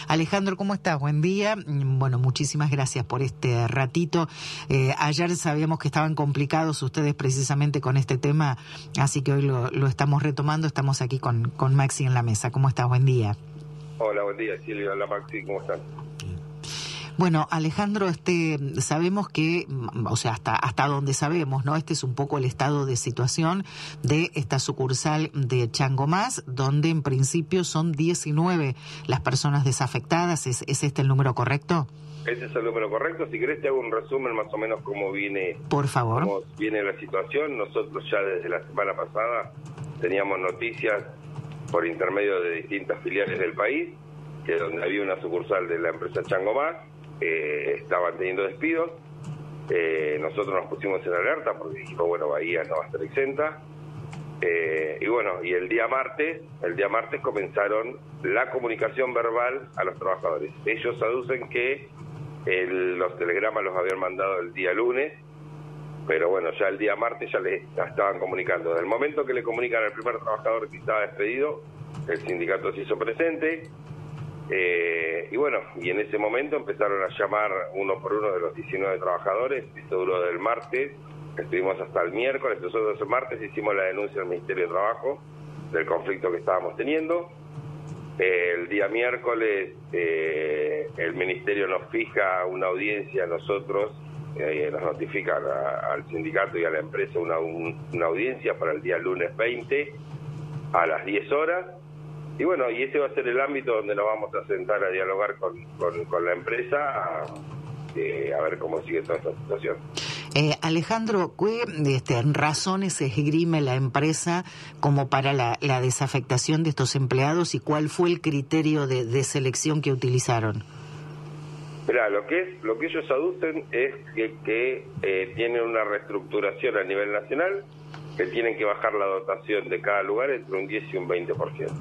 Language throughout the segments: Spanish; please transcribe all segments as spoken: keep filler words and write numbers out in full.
Alejandro, ¿cómo estás? Buen día. Bueno, muchísimas gracias por este ratito. Eh, ayer sabíamos que estaban complicados ustedes precisamente con este tema, así que hoy lo, lo estamos retomando. Estamos aquí con, con Maxi en la mesa. ¿Cómo estás? Buen día. Hola, buen día, Silvia. Hola, Maxi. ¿Cómo están? Bueno, Alejandro, este, sabemos que, o sea, hasta hasta donde sabemos, ¿no? Este es un poco el estado de situación de esta sucursal de Changomás, donde en principio son diecinueve las personas desafectadas. ¿Es, es este el número correcto? Ese es el número correcto. Si querés te hago un resumen más o menos cómo viene, por favor, cómo viene la situación. Nosotros ya desde la semana pasada teníamos noticias por intermedio de distintas filiales del país, que donde había una sucursal de la empresa Changomás, Eh, estaban teniendo despidos. Eh, nosotros nos pusimos en alerta porque dijimos, bueno, Bahía no va a estar exenta. Eh, y bueno, y el día martes, el día martes comenzaron la comunicación verbal a los trabajadores. Ellos aducen que el, los telegramas los habían mandado el día lunes, pero bueno, ya el día martes ya les ya estaban comunicando. Desde el momento que le comunican al primer trabajador que estaba despedido, el sindicato se hizo presente. Eh, y bueno, y en ese momento empezaron a llamar uno por uno de los diecinueve trabajadores. Esto duró del martes, estuvimos hasta el miércoles. Nosotros el martes hicimos la denuncia al Ministerio de Trabajo del conflicto que estábamos teniendo. Eh, el día miércoles eh, el Ministerio nos fija una audiencia a nosotros, eh, nos notifica a, al sindicato y a la empresa una, un, una audiencia para el día lunes veinte a las diez horas. Y bueno, y ese va a ser el ámbito donde nos vamos a sentar a dialogar con, con, con la empresa, a, eh, a ver cómo sigue toda esta situación. Eh, Alejandro, ¿qué este, razones esgrime la empresa como para la, la desafectación de estos empleados y cuál fue el criterio de, de selección que utilizaron? Mira, lo que es, lo que ellos aducen es que, que eh, tienen una reestructuración a nivel nacional, que tienen que bajar la dotación de cada lugar entre un diez y un veinte por ciento.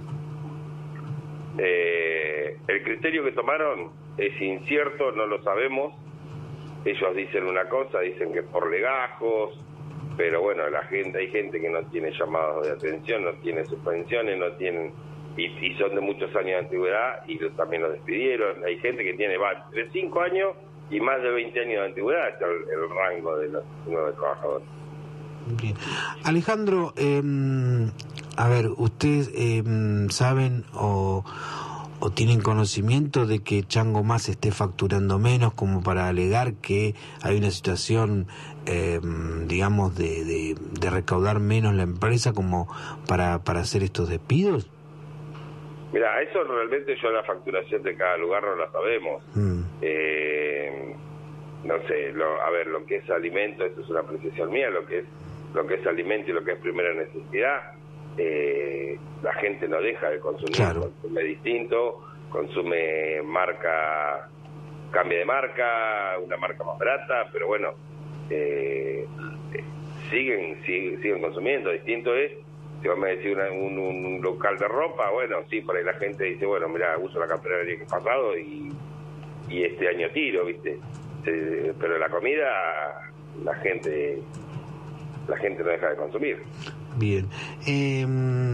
Eh, el criterio que tomaron es incierto, no lo sabemos. Ellos dicen una cosa, dicen que es por legajos, pero bueno, la gente, hay gente que no tiene llamados de atención, no tiene suspensiones, no tienen, y, y son de muchos años de antigüedad y también los despidieron. Hay gente que tiene va entre cinco años y más de veinte años de antigüedad, es el, el rango de los nuevos trabajadores. Bien. Alejandro, eh, a ver, ¿ustedes eh, saben o, o tienen conocimiento de que Changomás esté facturando menos como para alegar que hay una situación, eh, digamos, de, de, de recaudar menos la empresa como para, para hacer estos despidos? Mira, eso realmente yo la facturación de cada lugar no la sabemos. Mm. Eh, no sé, lo, a ver, lo que es alimento, esto es una apreciación mía, lo que es lo que es alimento y lo que es primera necesidad, eh, la gente no deja de consumir, claro. Consume distinto, consume marca, cambia de marca, una marca más barata, pero bueno, eh, siguen, siguen siguen consumiendo. Distinto es, si vos me decís una, un, un local de ropa, bueno, sí, por ahí la gente dice, bueno, mira, uso la campera del día pasado y, y este año tiro, ¿viste? Eh, pero la comida, la gente... la gente no deja de consumir. Bien. Eh,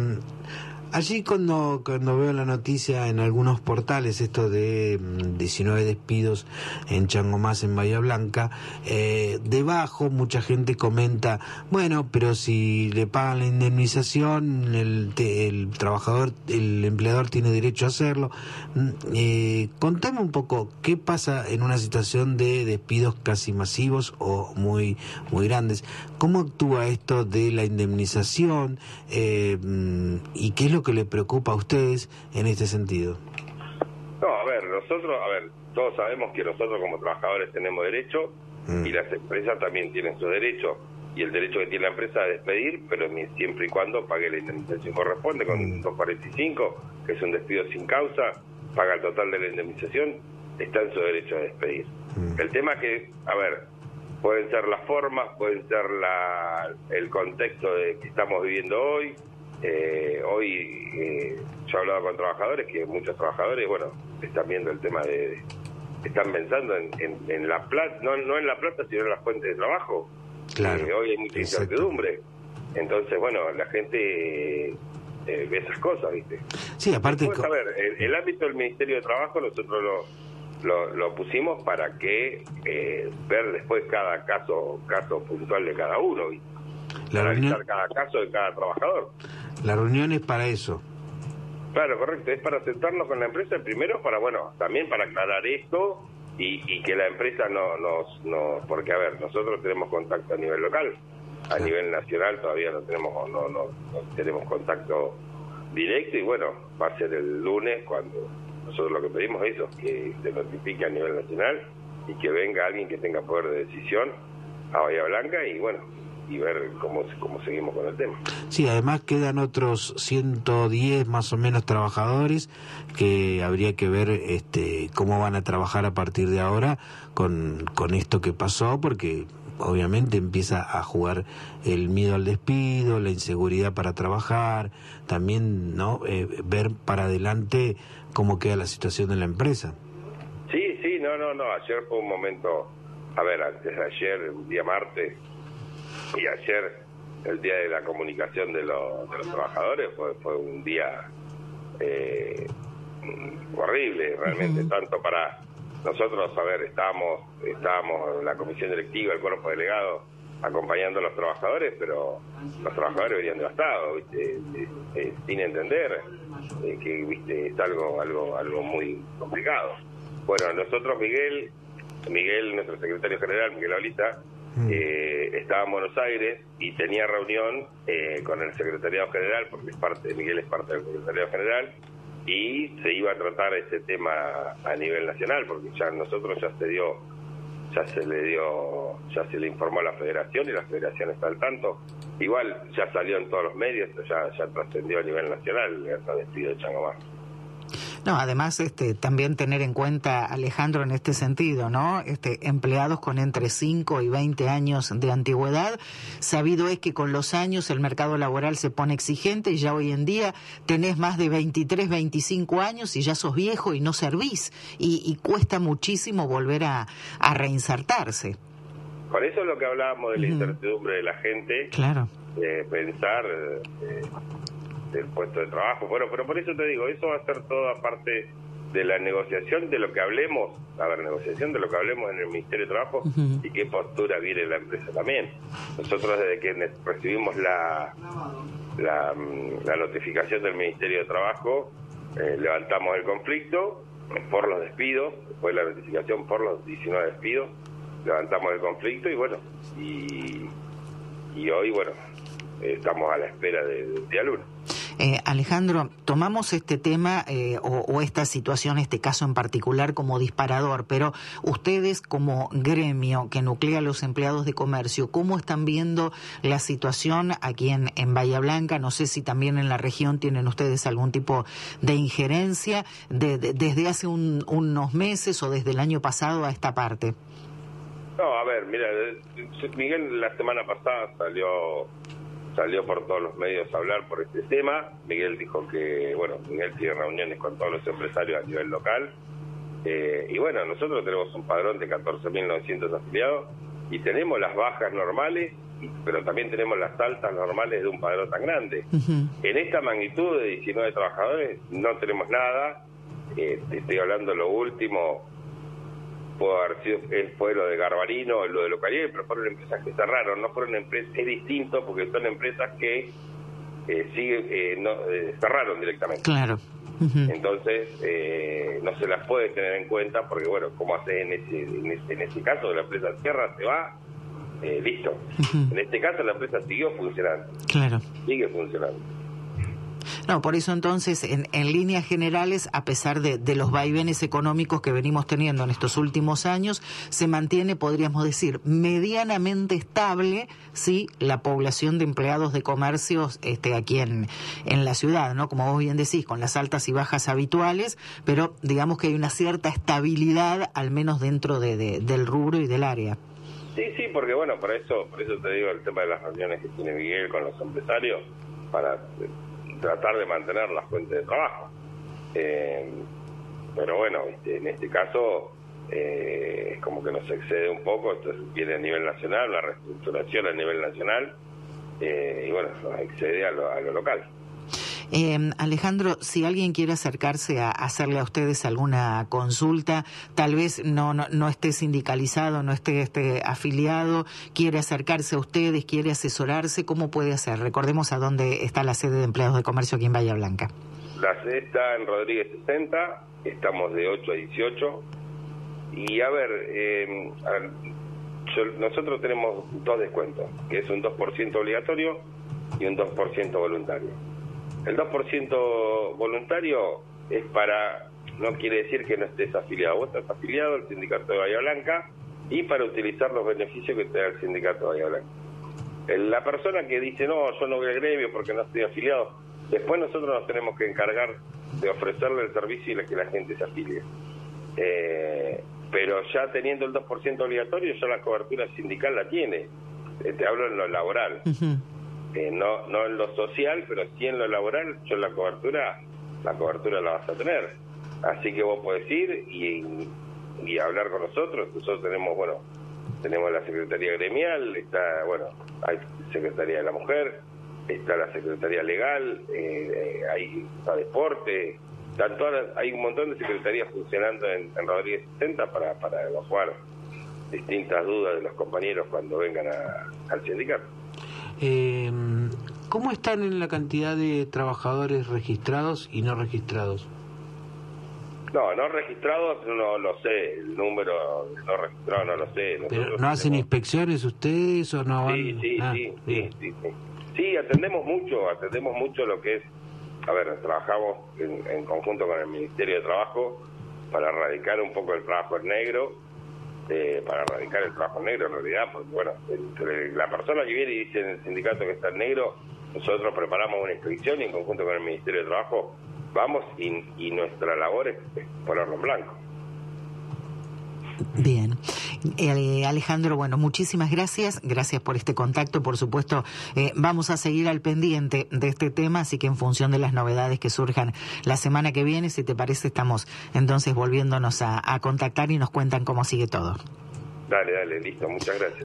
allí cuando cuando veo la noticia en algunos portales, esto de diecinueve despidos en Changomás, en Bahía Blanca, eh, debajo mucha gente comenta, bueno, pero si le pagan la indemnización, el, el trabajador, el empleador tiene derecho a hacerlo. Eh, contame un poco, ¿qué pasa en una situación de despidos casi masivos o muy, muy grandes? ¿Cómo actúa esto de la indemnización eh, y qué es lo que le preocupa a ustedes en este sentido? No, a ver, nosotros, a ver, todos sabemos que nosotros como trabajadores tenemos derecho mm. y las empresas también tienen su derecho, y el derecho que tiene la empresa es despedir, pero siempre y cuando pague la indemnización corresponde, con mm. doscientos cuarenta y cinco, que es un despido sin causa, paga el total de la indemnización, está en su derecho a despedir. Mm. El tema es que, a ver, pueden ser las formas, pueden ser la, el contexto de que estamos viviendo hoy. Eh, hoy eh, yo he hablado con trabajadores, que muchos trabajadores, bueno, están viendo el tema de, de están pensando en, en, en la plata, no, no en la plata, sino en las fuentes de trabajo. Claro. Eh, hoy hay mucha incertidumbre. Entonces, bueno, la gente eh, esas cosas, ¿viste? Sí, aparte... Después, a ver, el, el ámbito del Ministerio de Trabajo nosotros lo, lo, lo pusimos para que eh, ver después cada caso caso puntual de cada uno, ¿viste? La Analizar reunión... cada caso de cada trabajador. La reunión es para eso. Claro, correcto, es para sentarnos con la empresa primero, para, bueno, también para aclarar esto y, y que la empresa no nos, no, porque a ver, nosotros tenemos contacto a nivel local, a Sí. nivel nacional todavía no tenemos, no, no, no tenemos contacto directo y bueno, va a ser el lunes cuando nosotros lo que pedimos es eso, que se notifique a nivel nacional y que venga alguien que tenga poder de decisión a Bahía Blanca y bueno, y ver cómo, cómo seguimos con el tema. Sí, además quedan otros ciento diez más o menos trabajadores que habría que ver este cómo van a trabajar a partir de ahora con, con esto que pasó, porque obviamente empieza a jugar el miedo al despido, la inseguridad para trabajar, también no eh, ver para adelante cómo queda la situación de la empresa. Sí, sí, no, no, no, ayer fue un momento, a ver, antes de ayer, el día martes, y ayer, el día de la comunicación de los, de los trabajadores, fue, fue un día eh, horrible, realmente, uh-huh. Tanto para nosotros, a ver, estábamos, estábamos en la comisión directiva, el cuerpo delegado, acompañando a los trabajadores, pero los trabajadores venían devastados, ¿viste? Eh, eh, sin entender eh, que, viste, es algo, algo, algo muy complicado. Bueno, nosotros, Miguel, Miguel, nuestro secretario general, Miguel Olita, Eh, estaba en Buenos Aires y tenía reunión eh, con el secretariado general, porque es parte, Miguel es parte del secretariado general, y se iba a tratar ese tema a nivel nacional, porque ya nosotros ya se dio, ya se le dio, ya se le informó a la federación y la federación está al tanto. Igual ya salió en todos los medios, ya, ya trascendió a nivel nacional el despido de Chango Mas. No, además, este, también tener en cuenta, Alejandro, en este sentido, ¿no? Este, empleados con entre cinco y veinte años de antigüedad, sabido es que con los años el mercado laboral se pone exigente y ya hoy en día tenés más de veintitrés, veinticinco años y ya sos viejo y no servís y, y cuesta muchísimo volver a, a reinsertarse. Por eso es lo que hablábamos de la uh-huh. incertidumbre de la gente, claro, de pensar eh, del puesto de trabajo. Bueno, pero por eso te digo, eso va a ser toda parte de la negociación, de lo que hablemos, a ver, negociación de lo que hablemos en el Ministerio de Trabajo uh-huh. y qué postura viene la empresa también. Nosotros desde que recibimos la la, la notificación del Ministerio de Trabajo, eh, levantamos el conflicto por los despidos, después de la notificación por los diecinueve despidos, levantamos el conflicto y bueno, y, y hoy, bueno, estamos a la espera del de día lunes. Eh, Alejandro, tomamos este tema eh, o, o esta situación, este caso en particular como disparador, pero ustedes como gremio que nuclea a los empleados de comercio, ¿cómo están viendo la situación aquí en, en Bahía Blanca? No sé si también en la región tienen ustedes algún tipo de injerencia de, de, desde hace un, unos meses o desde el año pasado a esta parte. No, a ver, mira, Miguel la semana pasada salió... salió por todos los medios a hablar por este tema. Miguel dijo que, bueno, Miguel tiene reuniones con todos los empresarios a nivel local. Eh, y bueno, nosotros tenemos un padrón de catorce mil novecientos afiliados y tenemos las bajas normales, pero también tenemos las altas normales de un padrón tan grande. Uh-huh. En esta magnitud de diecinueve trabajadores no tenemos nada. Eh, te estoy hablando lo último, pudo haber sido, fue lo de Garbarino, lo de Localier, pero fueron empresas que cerraron, no fueron empresas, es distinto porque son empresas que eh, siguen, eh, no, eh, cerraron directamente. Claro. Uh-huh. Entonces, eh, no se las puede tener en cuenta porque, bueno, ¿cómo haces en ese, en ese, en ese caso? La empresa cierra, se va, eh, listo. Uh-huh. En este caso la empresa siguió funcionando. Claro. Sigue funcionando. No, por eso entonces, en, en líneas generales, a pesar de, de los vaivenes económicos que venimos teniendo en estos últimos años, se mantiene, podríamos decir, medianamente estable, sí, la población de empleados de comercios este, aquí en, en la ciudad, ¿no? Como vos bien decís, con las altas y bajas habituales, pero digamos que hay una cierta estabilidad, al menos dentro de, de, del rubro y del área. Sí, sí, porque bueno, por eso, por eso te digo el tema de las reuniones que tiene Miguel con los empresarios, para tratar de mantener las fuentes de trabajo. Eh, pero bueno, este, en este caso eh, es como que nos excede un poco, esto viene a nivel nacional, una reestructuración a nivel nacional, eh, y bueno, nos excede a lo, a lo local. Eh, Alejandro, si alguien quiere acercarse a hacerle a ustedes alguna consulta, tal vez no no, no esté sindicalizado, no esté, esté afiliado, quiere acercarse a ustedes, quiere asesorarse, ¿cómo puede hacer? Recordemos a dónde está la sede de Empleados de Comercio aquí en Bahía Blanca. La sede está en Rodríguez sesenta, estamos de ocho a dieciocho. Y a ver, eh, a ver yo, nosotros tenemos dos descuentos, que es un dos por ciento obligatorio y un dos por ciento voluntario. El dos por ciento voluntario es para, no quiere decir que no estés afiliado, vos estás afiliado al sindicato de Bahía Blanca y para utilizar los beneficios que te da el sindicato de Bahía Blanca. La persona que dice, no, yo no voy al gremio porque no estoy afiliado, después nosotros nos tenemos que encargar de ofrecerle el servicio y que la gente se afilie. Eh, pero ya teniendo el dos por ciento obligatorio, ya la cobertura sindical la tiene. Eh, te hablo en lo laboral. Uh-huh. eh, no no en lo social, pero sí en lo laboral, yo la cobertura, la cobertura la vas a tener. Así que vos podés ir y, y hablar con nosotros. Nosotros tenemos, bueno, tenemos la Secretaría Gremial, está, bueno, hay Secretaría de la Mujer, está la Secretaría Legal, eh, hay está Deporte, están todas, hay un montón de secretarías funcionando en, en Rodríguez sesenta para, para evacuar distintas dudas de los compañeros cuando vengan a, al sindicato. Eh, ¿Cómo están en la cantidad de trabajadores registrados y no registrados? No, no registrados no lo sé, el número no registrado no lo sé. Nosotros ¿Pero no hacen tenemos... inspecciones ustedes o no van? Sí, sí, ah, sí, sí, sí, sí. Sí, atendemos mucho, atendemos mucho lo que es, a ver, trabajamos en, en conjunto con el Ministerio de Trabajo para erradicar un poco el trabajo en negro, eh, para erradicar el trabajo en negro en realidad, porque bueno, entre la persona que viene y dice en el sindicato que está en negro, nosotros preparamos una inspección y en conjunto con el Ministerio de Trabajo vamos y, y nuestra labor es, es ponerlo en blanco. Bien. Eh, Alejandro, bueno, muchísimas gracias, gracias por este contacto, por supuesto, eh, vamos a seguir al pendiente de este tema, así que en función de las novedades que surjan la semana que viene, si te parece, estamos entonces volviéndonos a, a contactar y nos cuentan cómo sigue todo. Dale, dale, listo, muchas gracias.